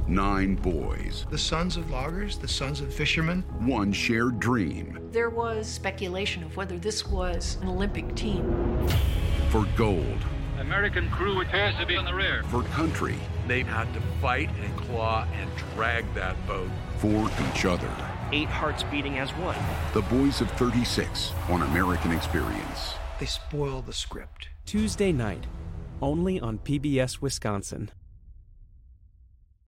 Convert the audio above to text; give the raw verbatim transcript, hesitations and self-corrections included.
Nine boys. The sons of loggers, the sons of fishermen. One shared dream. There was speculation of whether this was an Olympic team. For gold. American crew appears to be in the rear. For country. They had to fight and claw and drag that boat. For each other. Eight hearts beating as one. The Boys of thirty-six on American Experience. They spoil the script. Tuesday night, only on P B S Wisconsin.